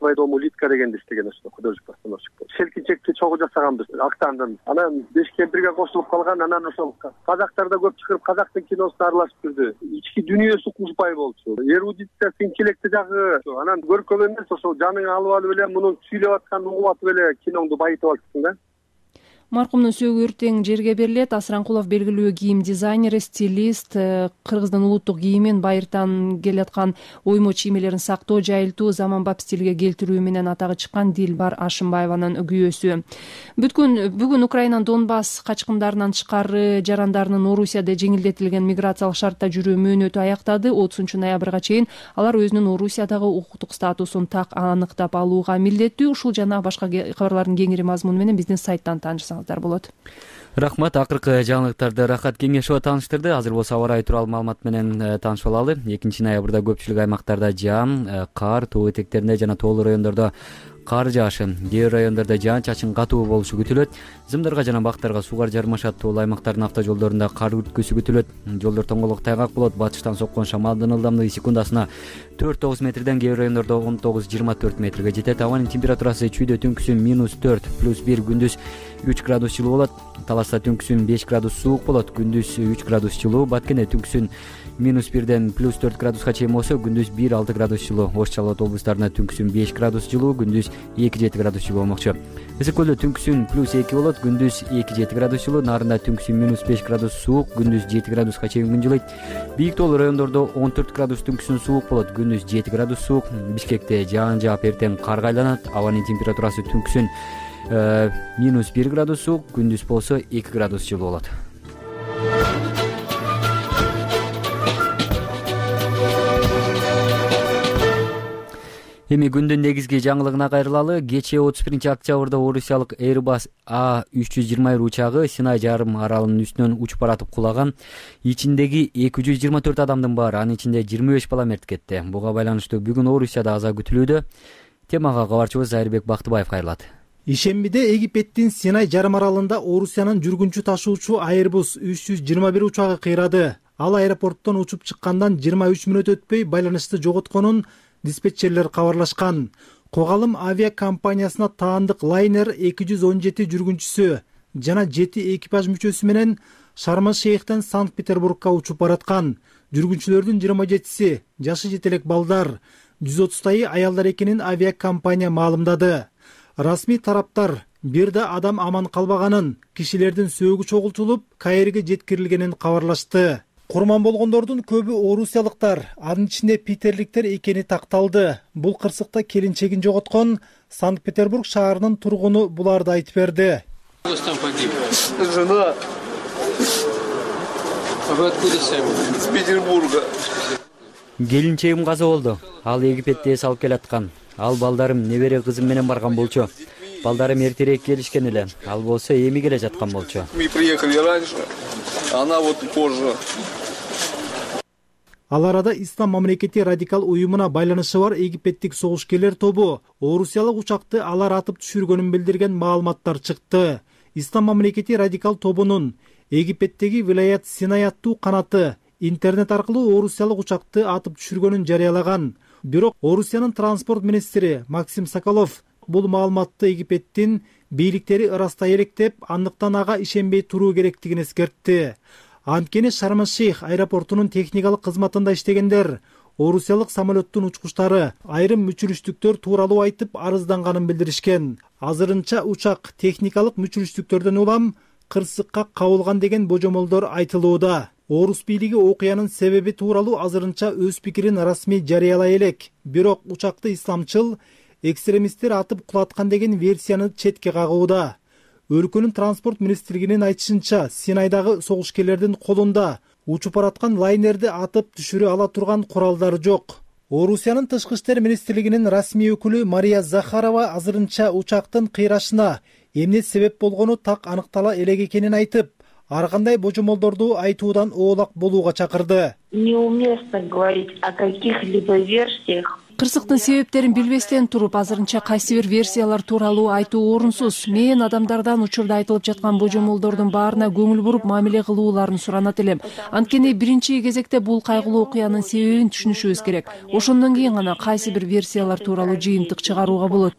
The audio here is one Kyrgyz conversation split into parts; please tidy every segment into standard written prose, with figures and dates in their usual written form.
дому Литка дегенди иштеген ошо художник постановщик. Шелкинчекти чогуу жасаганбыз, актандым. Анан 5 кемпирге кошулуп калган, анан ошол казактар да көп чыгып, казактын киносуна аралашып жүрдү. Ички дүйнөсү кушпай болчу. Эрудициясы, интеллекти дагы. Анан көркөм эмес, ошол жаныңа алып алып эле мунун сүйлөп атканын угуп атып эле киноңду байытып алыпсың да. Маркумдун сөөгү эртең жерге берилет. Асранкулов белгилүү кийим дизайнери, стилист, Кыргыздын улуттук кийимин байыртан келаткан оймо чиймелерин сактоо, жайылтуу, заманбап стилге келтирүү менен атагы чыккан Дилбар Ашымбаеванын күйөөсү. Бүгүн Украинанын Донбасс качкындарынан тышкары жарандарынын Орусияда жеңилдетилген миграциялык шартта жүрүү мөөнөтү аяктады. 30-ноябрга чейин алар өзүнүн Орусиядагы укуктук статусун так аныктап алууга милдеттүү. Ушул жана башка кабарлардын кеңири мазмуну менен биздин сайттан таанышсаңыздар болот. Рахмат. Акыркы жаңылыктарды Рахат Кеңешова тааныштырды. Азыр болсо аба ырайы тууралуу маалымат менен таанышып алалы. 2-ноябрда көпчүлүк аймактарда жаам, кар, тоо этектеринде жана тоолуу райондордо кар жаашы, кээ бир райондордо жаан-чачын катуу болушу күтүлөт. Зымдарга жана бактарга суугар жармашат. Тоолуу аймактардын автожолдорунда кар үрткүсү күтүлөт. Жолдор тоңголук тайгак болот. Батыштан соккон шамалдын ылдамдыгы секундасына 4-9 метрден, кээ бир райондордо 19-24 метрге жетет. Абанын температурасы чүйдө түнкүсүн -4, +1, күндүз 3 градус жылуу болот. Таласта түнкүсүн 5 градус суук болот, күндүз 3 градус жылуу. Баткене түнкүсүн -1ден +4 градуска чейин болсо, күндүз 1-6 градус жылуу. Ош Чалбат облустарында түнкүсүн 5 градус жылуу, күндүз 2-7 градус жылуу болмокчу. Ысык көлдө түнкүсүн +2 болот, күндүз 2-7 градус жылуу. Нарында түнкүсүн -5 градус суук, күндүз 7 градуска чейин күн жылыйт. Бийик тоолуу райондордо 14 градус түнкүсүн суук болот, күндүз 7 градус суук. Бишкекте жаан жаап эртең карга айланат. Абанын температурасы түнкүсүн -1 градус суук, күндүз болсо 2 градус жылуу болот. Эми күндүн негизги жаңылыгына кайрылалы. Кечээ 31-октябрда орусиялык Airbus A321 учагы Синай жарым аралынын үстүнөн учуп баратып кулаган. Ичиндеги 224 адамдын баары, анын ичинде 25 бала мерт кетти. Буга байланыштуу бүгүн Орусияда аза күтүлүүдө. Темага кабарчыбыз Айрбек Бактыбаев кайрылат. Ишембиде Египеттин Синай жарым аралында Орусиянын жүргүнчү ташуучу Airbus 321 учагы кыйрады. Ал аэропорттон учуп чыккандан 23 мүнөт өтпөй байланышты жоготконун диспетчерлер кабарлашкан. Когалым авиакомпаниясына таандык лайнер 217 жүргүнчүсү жана 7 экипаж мүчөсү менен Шарм-эль-Шейхтен Санкт-Петербургка учуп бараткан. Жүргүнчүлөрдүн 27-си жашы жетелек балдар, 130 аялдар экенин авиакомпания маалымдады. Расмий тараптар бир да адам аман калбаганын, кишилердин сөөгү чогултулуп, Каирге жеткирилгенин кабарлашты. Курман болгондордун көбү орусиялыктар, анын ичинде питерликтер экени такталды. Бул кырсыкта келинчегин жоготкон Санкт-Петербург шаарынын тургуну буларды айтып берди. Жена. Вы откуда сами? Из Петербурга. Келинчегим каза болду. Ал Египетте эс алып келаткан. Ал балдарым небере кызым менен барган болчу. Балдарым эртерээк келишкен эле. Ал болсо эми келе жаткан болчу. Мы приехали раньше, она вот позже. Ал арада Ислам мамлекети радикал уюмуна байланышы бар египеттик согушкерлер тобу орусиялык учакты алар атып түшүргөнүн билдирген маалыматтар чыкты. Ислам мамлекети радикал тобунун Египеттеги вилаят Синай аттуу канаты интернет аркылуу орусиялык учакты атып түшүргөнүн жарыялаган. Бирок Орусиянын транспорт министри Максим Соколов бул маалыматты Египеттин бийликтери ырастай электеп, андыктан ага ишенбей туруу керектигин эскертти. Анткени Шарм-эль-Шейх аэропортунун техникалык кызматында иштегендер орусиялык самолеттун учкучтары айрым мүчүрүштүктөр тууралуу айтып арызданганын билдиришкен. Азырынча учак техникалык мүчүрүштүктөрдөн улам кырсыкка кабылган деген божомолдор айтылууда. Орус бийлиги окуянын себеби тууралуу азырынча өз пикирин расмий жарыялай элек. Бирок учакты исламчыл экстремисттер атып кулаткан деген версияны четке кагууда. Өлкөнүн транспорт министрлигинин айтышынча, Синайдагы согушкерлердин колунда учуп бараткан лайнерди атып түшүрө ала турган куралдар жок. Орусиянын тышкы иштер министрлигинин расмий өкүлү Мария Захарова азырынча учактын кыйрашына эмне себеп болгону так аныктала элек экенин айтып, ар кандай божомолдорду айтуудан оолак болууга чакырды. Неуместно говорить о каких-либо версиях Кырсыктын себептерин билбестен туруп азырынча кайсы бир версиялар тууралуу айтуу орунсуз. Мен адамдардан учурда айтылып жаткан божомолдордун баарына көңүл буруп мамиле кылууларын суранат элем. Анткени биринчи кезекте бул кайгылуу окуянын себебин түшүнүшүбүз керек. Ошондон кийин гана кайсы бир версиялар тууралуу жыйынтык чыгарууга болот.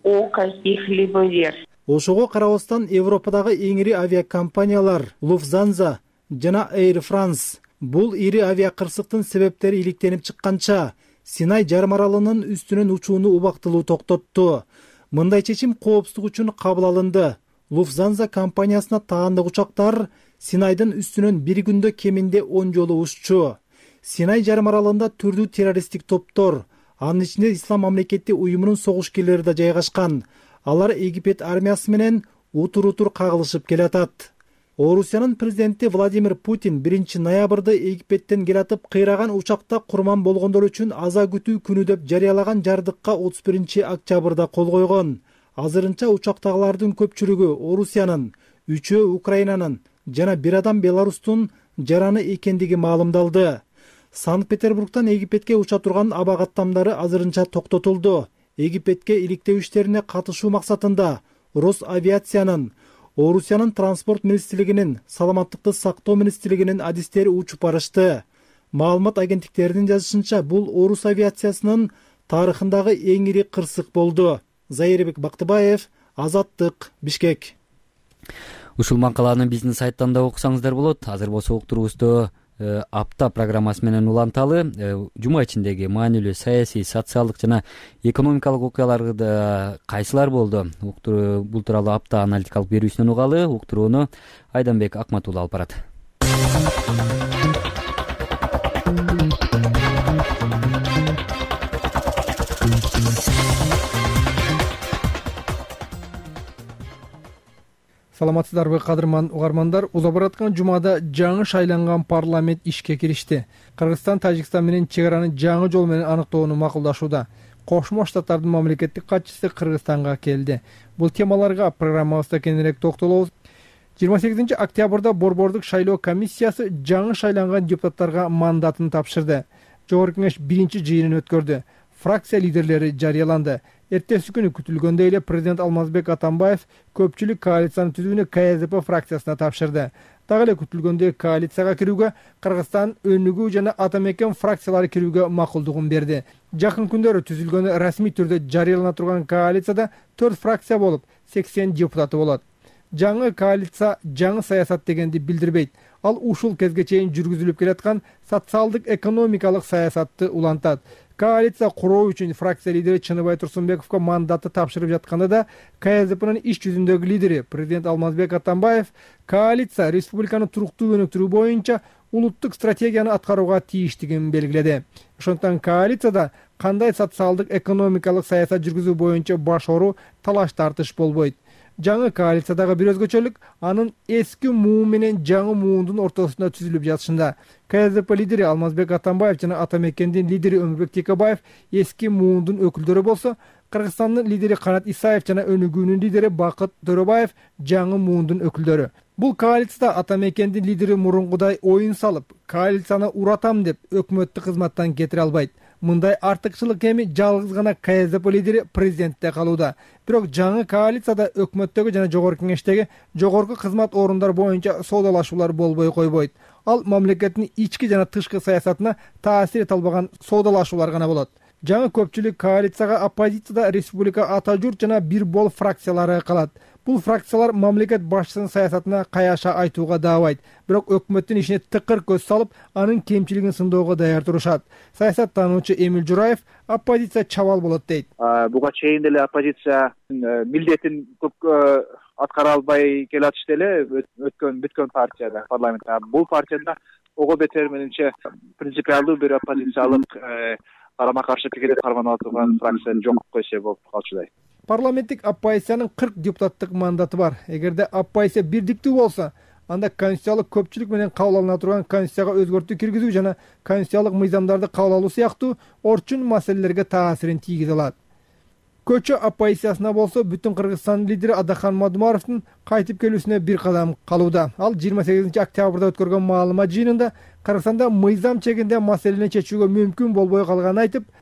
Ошого карабастан Европадагы эң ири авиакомпаниялар Lufthansa жана Air France бул ири авиакырсыктын себептери иликтенип чыкканча Синай жарым аралынын үстүнөн учууну убактылуу токтотту. Мындай чечим коопсуздук үчүн кабыл алынды. Lufthansa компаниясына таандык учактар Синайдын үстүнөн бир күндө кеминде 10 жолу уччу. Синай жарым аралында түрдүү террористтик топтор, анын ичинде Ислам мамлекети уюмунун согушкерлери да жайгашкан. Алар Египет армиясы менен утур кагылышып келатат. Орусиянын президенти Владимир Путин 1 ноябрда Египеттен келатып кыйраган учакта курман болгондор үчүн аза күтүү күнү деп жарыялаган жардыкка 31 октябрда кол койгон. Азырынча учактагылардын көпчүлүгү Орусиянын, 3-өө Украинанын жана 1 адам Беларустун жараны экендиги маалымдалды. Санкт-Петербургтан Египетке уча турган аба каттамдары азырынча токтотулду. Египетке иликтөө иштерине катышуу максатында Росавиациянын, Орусиянын транспорт министрлигинин, саламаттыкты сактоо министрлигинин адистери учуп барышты. Маалымат агенттиктеринин жазышынча, бул Орус авиациясынын тарыхындагы эң ири кырсык болду. Зайырбек Бактыбаев, Азаттык, Бишкек. Ушул макаланы биздин сайттан да окусаңыздар болот. Азыр болсо уктуруубузду апта программасы менен уланталы. Жума ичиндеги маанилүү саясий, социалдык жана экономикалык окуяларда кайсылар болду? Бул тууралуу апта аналитикалык берүүсүнөн угалы. Уктурууну Айданбек Акматулла алып барат. Саламатсыздарбы кадырман угармандар, уза бараткан жумада жаңы шайланган парламент ишке киришти. Кыргызстан Тажикстан менен чек араны жаңы жол менен аныктоону макулдашууда. Кошмо Штаттардын мамлекеттик катчысы Кыргызстанга келди. Бул темаларга программабызда кененирээк токтолобуз. 28 октябрда Борбордук шайлоо комиссиясы жаңы шайланган депутаттарга мандатын тапшырды. Жогорку кеңеш биринчи жыйынын өткөрдү. Фракция лидерлери жарыяланды. Эртеси күнү күтүлгөндөй эле президент Алмазбек Атамбаев көпчүлүк коалицияны түзүүнү КСДП фракциясына тапшырды. Дагы эле күтүлгөндөй коалицияга кирүүгө Кыргызстан Өнүгүү жана Атамекен фракциялары кирүүгө макулдугун берди. Жакын күндөрү түзүлгөнү расмий түрдө жарыялана турган коалицияда 4 фракция болуп, 80 депутаты болот. Жаңы коалиция жаңы саясат дегенди билдирбейт. Ал ушул кезге чейин жүргүзүлүп келаткан социалдык экономикалык саясатты улантат. Коалиция куруу үчүн фракция лидери Чыныбай Турсунбековго мандатты тапшырып жатканда да КСДПнын иш жүзүндөгү лидери президент Алмазбек Атамбаев коалиция республиканы туруктуу өнүктүрүү боюнча улуттук стратегияны аткарууга тийиштигин белгиледи. Ошондуктан коалицияда кандай социалдык экономикалык саясат жүргүзүү боюнча башору талаш тартыш болбойт. Жаңы коалициядагы бир өзгөчөлүк анын эски муун менен жаңы муундун ортосунда түзүлүп жатышында. КСДП лидери Алмазбек Атамбаев жана Атамекендин лидери Өмүрбек Текебаев эски муундун өкүлдөрү болсо, Кыргызстандын лидери Канат Исаев жана Өнүгүүнүн лидери Бакыт Төрөбаев жаңы муундун өкүлдөрү. Бул коалицияда Атамекендин лидери мурункудай оюн салып, коалицияны уратам деп өкмөттүк кызматтан кетире албайт. Мындай артыкчылык эми жалгыз гана КСДП лидери президентте калууда. Бирок жаңы коалицияда өкмөттөгү жана жогорку кеңештеги жогорку кызмат орундар боюнча соодалашуулар болбой койбойт. Ал мамлекеттин ички жана тышкы саясатына таасир эте албаган соодалашуулар гана болот. Жаңы көпчүлүк коалицияга оппозицияда Республика Ата журт жана Бир бол фракциялары калат. Бул фракциялар мамлекет башчысынын саясатына каяша айтууга даабайт. Бирок өкмөттүн ишине тыкыр көз салып, анын кемчилигин сындоого даяр турушат. Саясаттануучу Эмил Жураев оппозиция чабал болот дейт. Буга чейин деле оппозиция милдетин көп аткара албай келатышты эле бүткөн партияда, парламентте. Бул партияда ого бетер менимче принципиалдуу бир оппозициялык карама каршы пикирди кармана турган фракция жок койсо болуп калчудай. Парламенттик оппозициянын 40 депутаттык мандаты бар. Эгерде оппозиция бирдиктүү болсо, анда конституциялык көпчүлүк менен кабыл алына турган конституцияга өзгөртүү киргизүү жана конституциялык мыйзамдарды кабыл алуу сыяктуу орчун маселелерге таасирин тийгизе алат. Көчө оппозициясына болсо, бүтүн Кыргызстан лидери Адахан Мадумаровдун кайтып келүүсүнө бир кадам калууда. Ал 28 октябрда өткөргөн маалымат жыйынында Кыргызстанда мыйзам чегинде маселени чечүүгө мүмкүн болбой калганын айтып,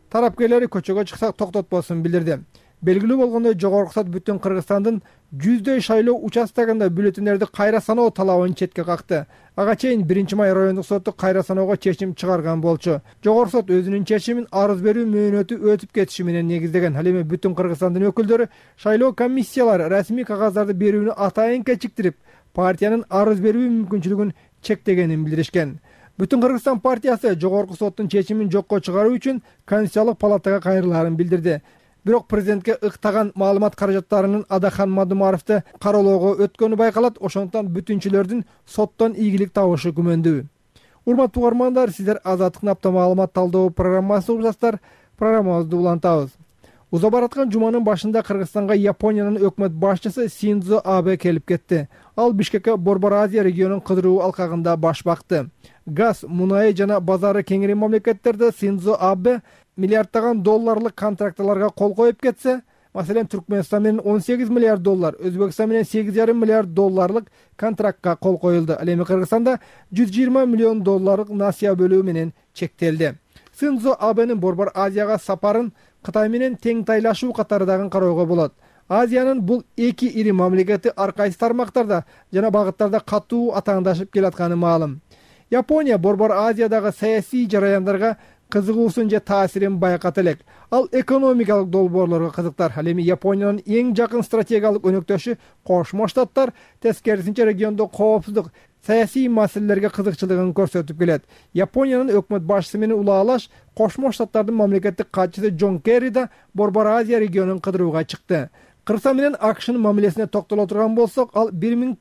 тараптарлары көчөгө чыксак токтотпосун билдирди. Белгилүү болгондой, жогорку сот бүтүн Кыргызстандын 100дөй шайлоо участогунда бюллетендерди кайра саноо талабын четке какты. Ага чейин 1-май райондук соту кайра саноого чечим чыгарган болчу. Жогорку сот өзүнүн чечимин арыз берүү мөөнөтү өтүп кетиши менен негиздеген. Ал эми бүтүн Кыргызстандын өкүлдөрү шайлоо комиссиялары расмий кагаздарды берүүнү атайын кечиктирип, партиянын арыз берүү мүмкүнчүлүгүн чектегенин билдиришкен. Бүтүн Кыргызстан партиясы жогорку соттун чечимин жокко чыгаруу үчүн Конституциялык палатага кайрылаарын билдирди. Бирок президентке ыктаган маалымат каражаттарынын Адахан Мадумаровду кароолоого өткөнү байкалат, ошондуктан бүтүнчүлөрдүн соттон ийгилик табышы күмөндүү. Урматтуу угармандар, сиздер Азаттыктын апта маалымат талдоо программасы угуп жатсыздар. Программабызды улантабыз. Уза бараткан жуманын башында Кыргызстанга Япониянын өкмөт башчысы Синдзо Абе келип кетти. Ал Бишкекке Борбор Азия регионунун кыдыруу алкагында баш бакты. Газ, мунай жана базары кеңири мамлекеттерде Синдзо Абе миллиарддаган долларлык контрактыларга кол коюп кетсе, маселен Түркмөнстан менен 18 миллиард доллар, Өзбекстан менен 8,5 миллиард долларлык контрактка кол коюлду. Ал эми Кыргызстанда 120 миллион долларлык насыя бөлүү менен чектелди. Синдзо Абенин Борбор Азияга сапарын Кытай менен тең тайлашуу катарындагын кароого болот. Азиянын бул эки ири мамлекети ар кайсы тармактарда жана багыттарда катуу атаандашып келатканы маалым. Япония Борбор Азиядагы саясий жараяндарга кызыгуусун же таасирин байката элек. Ал экономикалык долбоорлорго кызыктар. Ал эми Япониянын эң жакын стратегиялык өнөктөшү Кошмо Штаттар тескерисинче региондо коопсуздук, саясий маселелерге кызыкчылыгын көрсөтүп келет. Япониянын өкмөт башчысы менен улаалаш Кошмо Штаттардын мамлекеттик катчысы Джон Керри да Борбор Азия регионун кыдырууга чыкты. Кыргызстан менен АКШнын мамилесине токтоло турган болсок, ал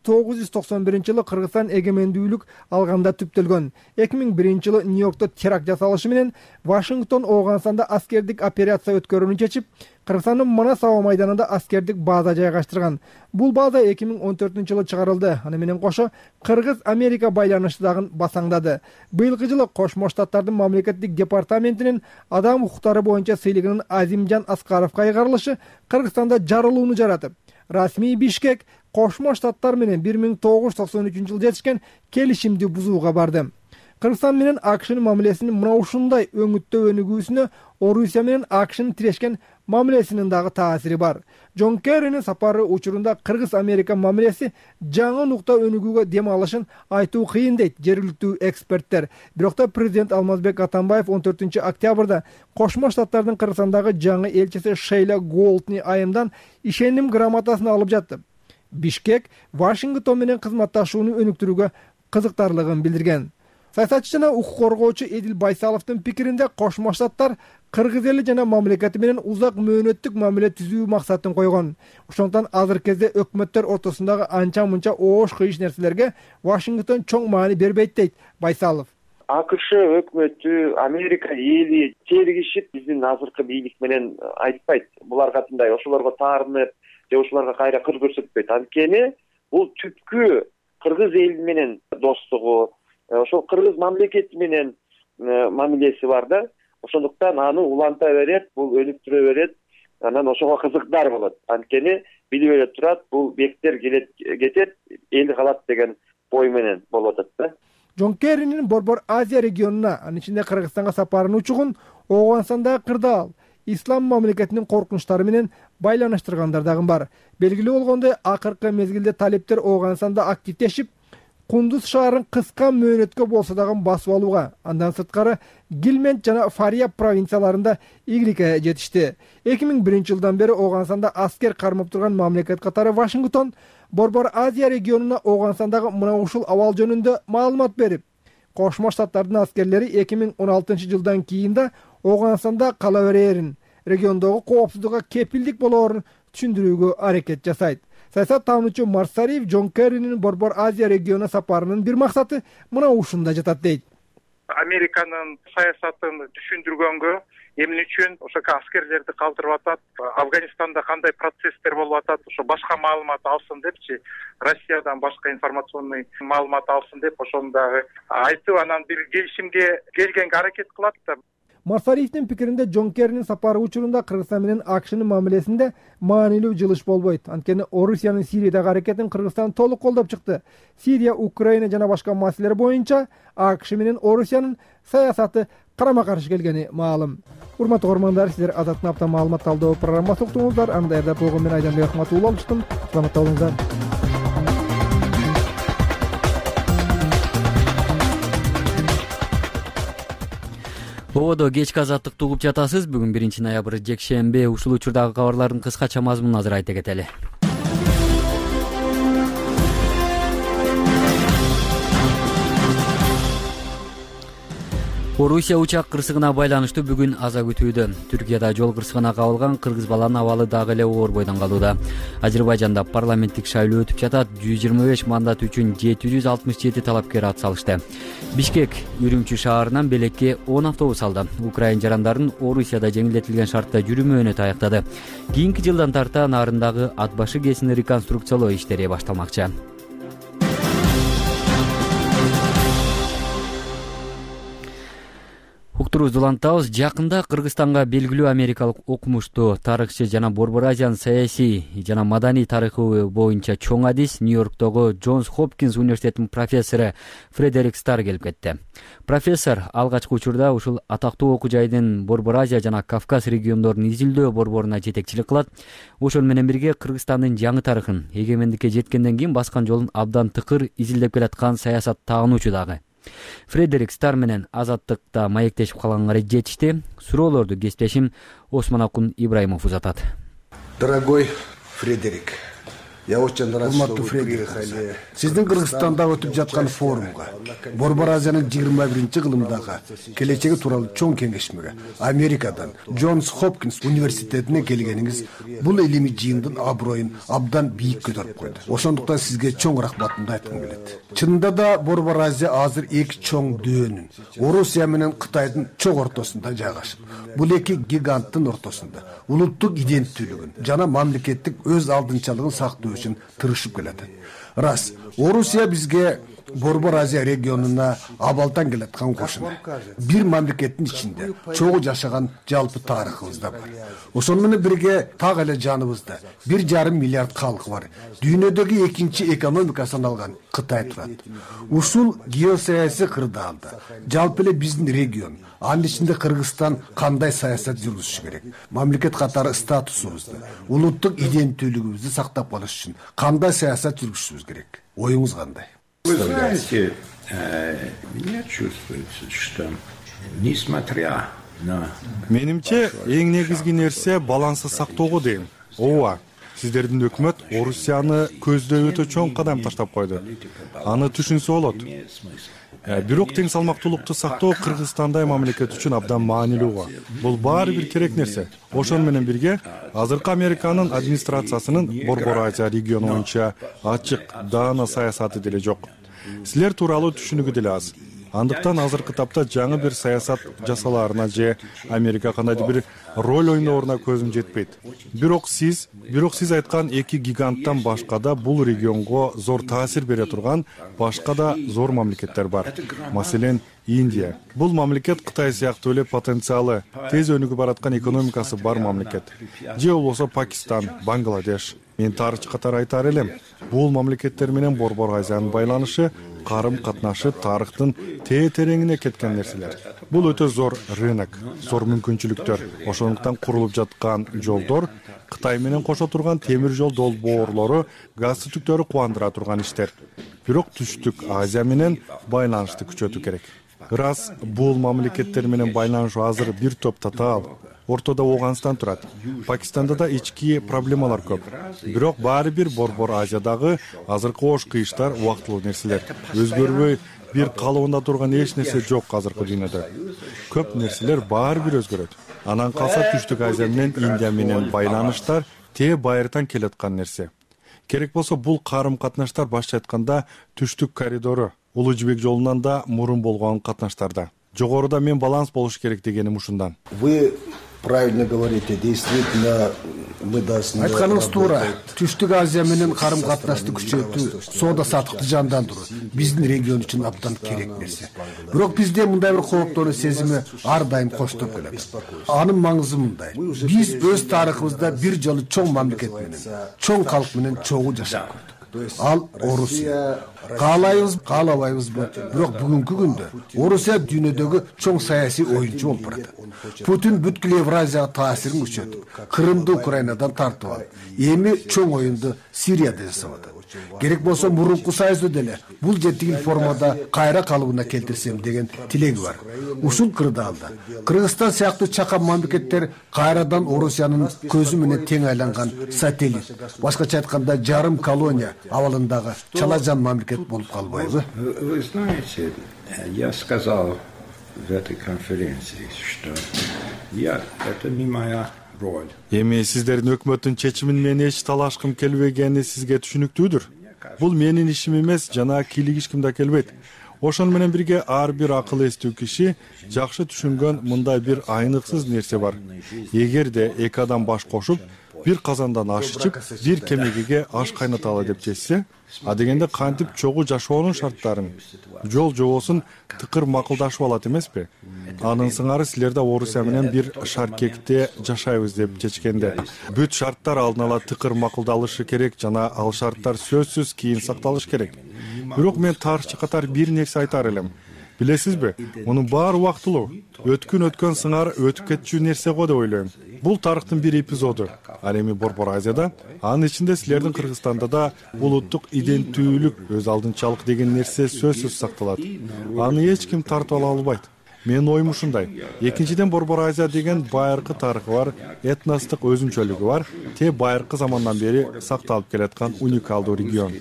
1991-жылы Кыргызстан эгемендүүлүк алганда түптөлгөн. 2001-жылы Нью-Йоркто теракт жасалышы менен Вашингтон Ооганстанда аскердик операция өткөрүүнү чечип, Кыргызстандын Манас аба майданында аскердик база жайгаштырган. Бул база 2014-жылы чыгарылды. Аны менен кошо Кыргыз-Америка байланышы дагы басаңдады. Быйылкы жылы Кошмо Штаттардын мамлекеттик департаментинин адам укуктары боюнча сыйлыгынын Азимжан Аскаровго кайгарылышы Кыргызстанда жарылууну жаратып, расмий Бишкек Кошмо Штаттар менен 1993-жылы жетишкен келишимди бузууга барды. Кыргызстан менен АКШнын мамилесинин мына ушундай өңүттөө өнүгүүсүнө Орусия менен АКШнын тирешкен мамилесинин дагы таасири бар. Джон Керринин сапары учурунда Кыргыз-Америка мамилеси жаңы нукта өнүгүүгө дем алышын айтуу кыйын дейт жергиликтүү эксперттер. Бирок да президент Алмазбек Атамбаев 14-октябрда Кошмо Штаттардын Кыргызстандагы жаңы элчиси Шейла Голдни айымдан ишеним грамотасын алып жатты. Бишкек Вашингтон менен кызматташууну өнүктүрүүгө кызыктарлыгын билдирген. Саясатчы жана укук коргоочу Эдил Байсаловдун пикиринде Кошмо Штаттар Кыргыз эли жана мамлекети менен узак мөөнөттүк мамиле түзүү максатын койгон. Ошондуктан азыр кезде өкмөттөр ортосундагы анча-мунча оош кыйыш нерселерге Вашингтон чоң маани бербейт дейт Байсалов. АКШ өкмөтү, Америка эли тергишип биздин азыркы бийлик менен айтпайт. Булар катындай ошолорго таарынып же ошолорго кайра кыр көрсөтпөйт. Анткени бул түпкү Кыргыз эли менен достугу, ошол Кыргыз мамлекети менен мамилеси бар да. Ошондуктан аны уланта берет, бул өнүктүрө берет, анан ошого кызыктар болот. Анткени билип эле турат, бул бектер кетет, эл калат деген ой менен болуп атат да. Джон Керринин Борбор Азия регионуна, анын ичинде Кыргызстанга сапарын учугун Ооганстандагы кырдаал, ислам мамлекетинин коркунучтары менен байланыштыргандар дагы бар. Белгилүү болгондой, акыркы мезгилде талептер Ооганстанда активдешип, Кундуз шаарын кыска мөөнөткө болсо дагы басып алууга, андан сырткары Гилмент жана Фарияб провинцияларында ийгиликке жетишти. 2001-жылдан бери Ооганстанда аскер кармап турган мамлекет катары Вашингтон Борбор Азия регионуна Ооганстандагы мына ушул абал жөнүндө маалымат берип, Кошмо Штаттардын аскерлери 2016-жылдан кийин да Ооганстанда кала берерин, региондогу коопсуздукка кепилдик болоорун түшүндүрүүгө аракет жасайт. Саясат таануучу Марсариев Джон Керринин Борбор Азия регионуна сапарынын бир максаты мына ушунда жатат дейт. Американын саясатын түшүндүргөнгө, эмне үчүн ошо аскерлерди калтырып атат, Афганистанда кандай процесстер болуп атат, ошо башка маалымат алсын депчи, Россиядан башка информационный маалымат алсын деп ошону дагы айтып, анан бир келишимге келгенге аракет кылат да. Масариевдин пикиринде Джон Керринин сапары учурунда Кыргызстан менен АКШнын мамилесинде маанилүү жылыш болбойт. Анткени Орусиянын Сириядагы аракетин Кыргызстан толук колдоп чыкты. Сирия, Украина жана башка маселелер боюнча АКШ менен Орусиянын саясаты карама каршы келгени маалым. Урматтуу көрөрмандар, сиздер Азаттын апта маалымат талдоо программасы уктуңуздар. Аны даярдап койгон мен Айданбек Ахматулла алыштым. Саламатта болуңуздар. Ободо кечки азаттыкты угуп жатасыз. Бүгүн 1-ноябрь жекшемби. Ушул учурдагы кабарлардын кыскача мазмунун азыр айта кетели. Орусия учак кырсыгына байланыштуу бүгүн аза күтүүдө. Түркияда жол кырсыгына кабылган кыргыз баланын абалы дагы эле оор бойдон калууда. Азербайжанда парламенттик шайлоо өтүп жатат. 125 мандат үчүн 767 талапкер ат салышты. Бишкек Үрүмчү шаарынан Белекке 10 автобус алды. Украин жарандарын Орусияда жеңилдетилген шартта жүрүү мөөнөтү аяктады. Кийинки жылдан тарта нарындагы ат башы кесини реконструкциялоо иштери башталмакчы. Уктурубузду улантабыз. Жакында Кыргызстанга белгилүү америкалык окумуштуу тарыхчы жана Борбор Азиянын саясий жана маданий тарыхы боюнча чоң адис Нью-Йорктогу Джонс Хопкинс университетинин профессору Фредерик Стар келип кетти. Профессор алгачкы учурда ушул атактуу окуу жайдын Борбор Азия жана Кавказ региондорун изилдөө борборуна жетекчилик кылат. Ошол менен бирге Кыргызстандын жаңы тарыхын эгемендикке жеткенден кийин баскан жолун абдан тыкыр изилдеп келаткан саясат тагынуучу дагы. Фредерик Стар менен Азаттыкта маектешип калганга жетишти. Суроолорду кесиптешим Осмон Акун Ибраимов узатат. Дорогой Фредерик, я очень рад, что вы приехали. Сиздин Кыргызстанда өтүп жаткан форумга, Борбор Азиянын 21-кылымдагы келечеги тууралуу чоң кеңешмеге Америкадан Джонс Хопкинс университетине келгениңиз бул илимий жыйындын аброюн абдан бийик көтөрүп койду. Ошондуктан сизге чоң рахматымды айткым келет. Чынында да Борбор Азия азыр эки чоң дөөнүн, Орусия менен Кытайдын чоң ортосунда жайгашып, бул эки гиганттын ортосунда улуттук иденттүүлүгүн жана мамлекеттик өз алдынчалыгын сактоо үчүн тырышып келет. Рас, Орусия бизге Борбор Азия регионуна абалдан келаткан кошуна. Бир мамлекеттин ичинде чогуу жашаган жалпы тарыхыбызда бар. Ошону менен бирге так эле жаныбызда 1,5 миллиард калкы бар. Дүйнөдөгү экинчи экономика саналган Кытай турат. Ушул геосаясий кырдаалда жалпы эле биздин регион, анын ичинде Кыргызстан кандай саясат жүргүзүшү керек? Мамлекет катары статусубузду, улуттук иденттүүлүгүбүздү сактап калыш үчүн кандай саясат жүргүзүшүбүз керек? Оюңуз кандай? Вы знаете, меня чувствуется, что несмотря на... Менимче, эң негизги нерсе балансы сактоого дейм. Ооба, сиздердин өкмөт Орусияны көздөй өтө чоң кадам таштап койду. Аны түшүнсө болот. Бирок тең салмактуулукту сактоо Кыргызстандай мамлекет үчүн абдан маанилүү. Бул баары бир керек нерсе. Ошон менен бирге азыркы Американын администрациясынын Борбор Азия региону боюнча ачык, даана саясаты деле жок. Силер тууралуу түшүнүгү деле аз. Андыктан азыркы тапта жаңы бир саясат жасалаарына же Америка кандайдыр бир роль ойнооруна көзүм жетпейт. Бирок сиз айткан эки гиганттан башка да бул регионго зор таасир бере турган башка да зор мамлекеттер бар. Маселен, Индия. Бул мамлекет Кытай сыяктуу эле потенциалы, тез өнүгүп бараткан экономикасы бар мамлекет. Же болбосо Пакистан, Бангладеш. Мен тарыхчы катары айтар элем, бул мамлекеттер менен Борбор Азиянын байланышы, карым-катнашы тарыхтын тереңине кеткен нерселер. Бул өтө зор рынок, зор мүмкүнчүлүктөр. Ошондуктан курулуп жаткан жолдор, Кытай менен кошо турган темир жол долбоорлору, газ түтүктөрү кубандыра турган иштер. Бирок түштүк Азия менен байланышты күчөтүү керек. Рас, бул мамлекеттер менен байланышуу азыр бир топ татаал. Ортодо Афганистан турат. Пакистанда да ички проблемалар көп. Бирок баары бир Борбор Азиядагы азыркы ош кыйыштар убактылуу нерселер. Өзгөрбөй бир калыбында турган эч нерсе жок азыркы дүйнөдө. Көп нерселер баары бир өзгөрөт. Анан калса түштүк Азия менен Индия менен байланыштар байыртан келаткан нерсе. Керек болсо бул карым-катнаштар башча айтканда түштүк коридору, Улуу жибек жолунан да мурун болгон катнаштарда. Жогоруда мен баланс болуш керек дегеним ушундан. Вы правильно говорите, действительно мы должны айтканыңыз туура. Түштүк Азия менен карым катнашты күчөтүү, соода саттыкты жандандыруу биздин регион үчүн абдан керек нерсе. Бирок бизде мындай бир кооптонуу сезими ар дайым коштоп келет. Анын маңызы мындай: биз өз тарыхыбызда бир жолу чоң мамлекет менен, чоң калк менен чогуу жашап көрдүк. Ал Орусия. Каалабайбызбы, бирок бүгүнкү күндө Орусия дүйнөдөгү чоң саясий оюнчу болуп барат. Путин бүткүл Евразияга таасирин күчөтүп, Крымды Украинадан тартып алып, эми чоң оюнду Сирияда жасап атат. Керек болсо мурунку союзду деле бул жетигил формада кайра калыбына келтирсем деген тилеги бар. Ушул кырдаалда Кыргызстан сыяктуу чакан мамлекеттер кайрадан Орусиянын көзү менен тең айланган сателлит, башкача айтканда жарым колония абалындагы чалажан мамлекет болуп калбайбы? Вы знаете, я сказал в этой конференции, что это не моя роль. Эми сиздердин өкмөттүн чечимин менен эч талашкым келбегени сизге түшүнүктүүдүр. Бул менин ишим эмес жана кийлигишким да келбейт. Ошону менен бирге ар бир акыл эстүү киши жакшы түшүнгөн мындай бир айныксыз нерсе бар. Эгерде эки адам баш кошуп, бир казандан аш ичип, бир кемегеге аш кайнаталы деп чечсе, а дегенде кантип чогуу жашоонун шарттарын, жол жобосун тыкыр макулдашып алат эмеспи? Анын сыңары силерде Орусия менен бир шаркекте жашайбыз деп чечкенде, бүт шарттар алдын ала тыкыр макулдалышы керек жана ал шарттар сөзсүз кийин сакталыш керек. Бирок мен тарыхчы катар бир нерсе айтар элем. Билесизби, мунун баары убактылуу. Өткөн сыңар өтүп кетчү нерсе го деп ойлойм. Бул тарыхтын бир эпизоду. Ал эми Борбор Азияда, анын ичинде силердин Кыргызстанда да улуттук иденттүүлүк, өз алдынчалык деген нерсе сөзсүз сакталат. Аны эч ким тартып ала албайт. Менин оюм ушундай. Экинчиден Борбор Азия деген байыркы тарыхы бар, этностук өзүнчөлүгү бар, те байыркы замандан бери сакталып келаткан уникалдуу регион.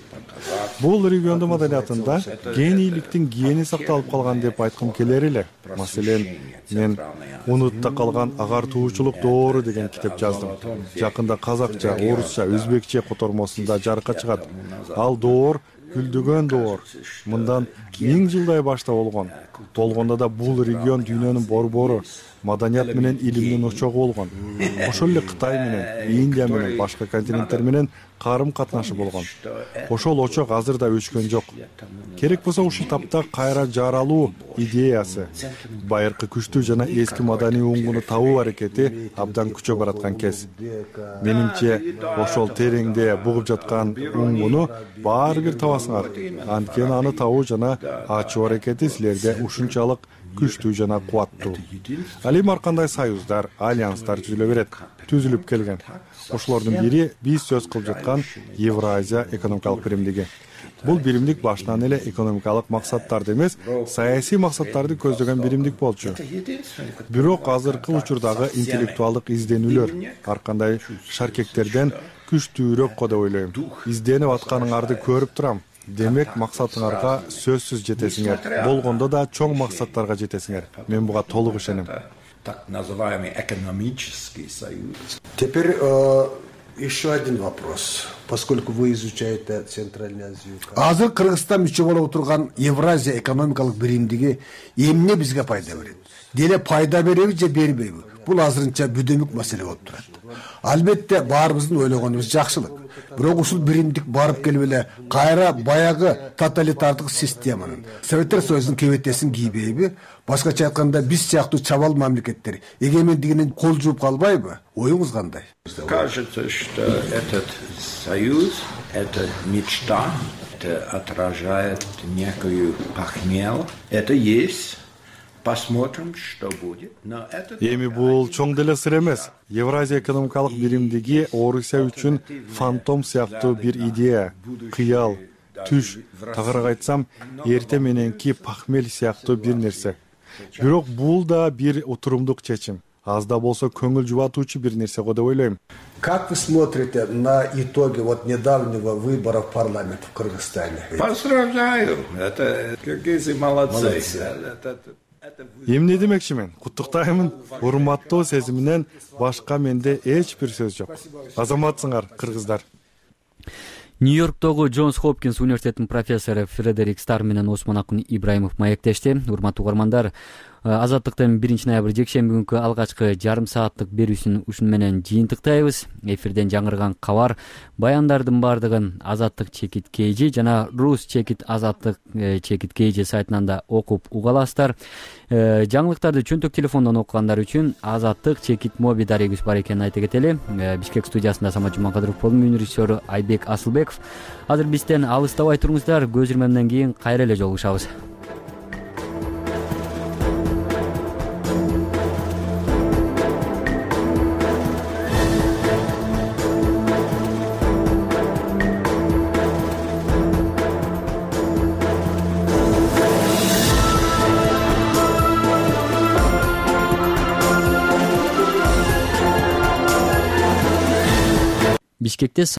Бул региондун маданиятында генийликтин гени сакталып калган деп айткым келер эле. Маселен, мен унутта калган агартуучулук доору деген китеп жаздым. Жакында казакча, орусча, өзбекче котормосунда жарыкка чыгат. Ал доор гүлдөгөн доор. Мындан 1000 жылдай башта болгон. Болгондо да бул регион дүйнөнүн борбору, маданият менен илимдин очогу болгон. Ошол эле Кытай менен, Индия менен, башка континенттер менен карым катнашы болгон. Ошол очок азыр да өчкөн жок. Керек болсо ушул тапта кайра жаралуу идеясы, байыркы күчтүү жана эски маданий уңгуну табуу аракети абдан күчөп бараткан кез. Менимче, ошол тереңде бугуп жаткан уңгуну баары бир табасыңар. Анткени аны табуу жана ачуу аракети силерде ушунчалык күчтүү жана кубаттуу. Ал эми ар кандай союздар, альянстар түзүлүп келген. Ошолордун бири биз сөз кылып жаткан Евразия экономикалык биримдиги. Бул биримдик башынан эле экономикалык максаттарды эмес, саясий максаттарды көздөгөн биримдик болчу. Бирок азыркы учурдагы интеллектуалдык изденүүлөр ар кандай шаркектерден күчтүүрөөк го деп ойлойм. Изденип атканыңарды көрүп турам. Демек максатыңарга сөзсүз жетесиңер. Болгондо да чоң максаттарга жетесиңер. Мен буга толук ишенем. Так называемый экономический союз. Теперь еще один вопрос, поскольку вы изучаете Центральную Азию. Азыр Кыргызстан мүчө болуп отурган Евразия экономикалык биримдиги эмне бизге пайда берет? Деле пайда береби же бербейби? Бул азырынча бүдөмүк маселе болуп турат. Албетте баарыбыздын ойлогонубуз жакшылык. Бирок ушул биримдик барып келип эле кайра баягы тоталитардык системанын, Советтер Союзунун кебетесин кийбейби? Башкача айтканда биз сыяктуу чабал мамлекеттер эгемендигинен кол жууп калбайбы? Оюңуз кандай? Кажется, что этот союз, это мечта, это отражает некую похмел. Это есть. Посмотрим, что будет. Но это эми бул чоң деле сыр эмес. Евразия экономикалык биримдиги Орусия үчүн фантом сыяктуу бир идея, кыял, түш, тагыраак айтсам, эрте мененки пахмел сыяктуу бир нерсе. Бирок бул да бир утурумдук чечим. Аз да болсо көңүл жубатуучу бир нерсе го деп ойлойм. Как вы смотрите на итоги недавнего выбора в парламент в Кыргызстане? Поздравляю. Это кыргызы молодцы. Эмне демекчимин? Куттуктаймын. Урматтоо сезиминен башка менде эч бир сөз жок. Азаматсыңар, кыргыздар. Нью-Йорктогу Джонс Хопкинс университетинин профессору Фредерик Стар менен Осмон Акын Ибраимов маектешти. Урматтуу угармандар, Азаттыктын 1 ноябрь жекшемби күнкү алгачкы жарым сааттык берүүсүн ушуну менен жыйынтыктайбыз. Эфирден жаңырган кабар баяндардын баардыгын Азаттык чекит KG жана Рус чекит Азаттык чекит KG сайтынан да окуп уга аласыздар. Жаңылыктарды чөнтөк телефондон окугандар үчүн Азаттык чекит моби дарегибиз бар экенин айта кетели. Бишкек студиясында Самат Жумакадыров болдум, режиссеру Айбек Асылбеков. Азыр бизден алыстабай туруңуздар, көз ирмемден кийин кайра эле жолугушабыз. Бишкекте